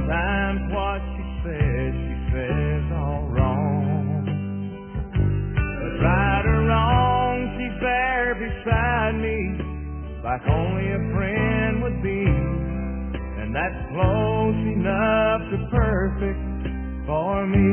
Sometimes what she says all wrong. But right or wrong, she's there beside me, like only a friend would be. And that's close enough to perfect for me.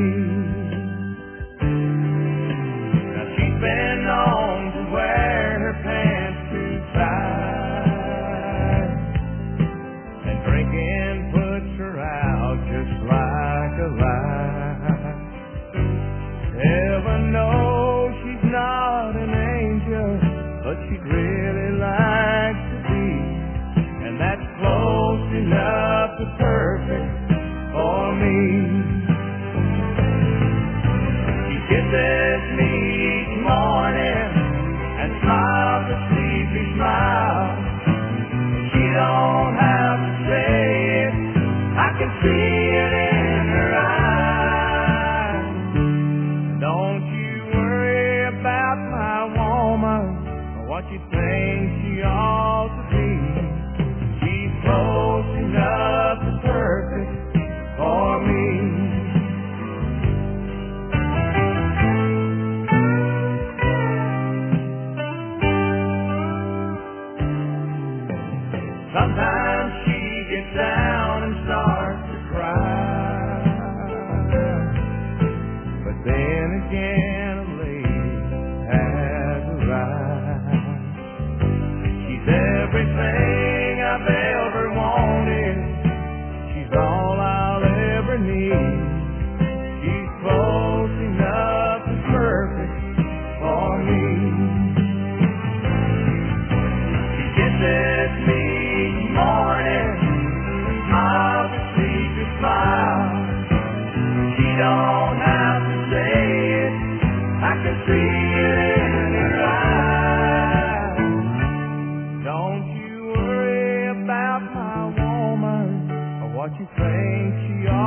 Now she's been known to wear her pants too tight, and drinking puts her out just like a light. Heaven knows she's not an angel, but she'd really like to be. And that's close enough to perfect for me. She kisses me each morning and smiles a sleepy smile. She don't have to say it, I can see it in her eyes. Don't you worry about my woman or what you think she ought to be. She's close enough to perfect for me. Sometimes she gets down and starts to cry, but then again a lady has arrived. She's everything I've ever wanted, she's all I'll ever need. She's close enough to perfect for me. She kisses me each morning, smiles a sleepy smile. She don't have to say it, I can see it in her eyes. Don't you worry about my woman or what you think she ought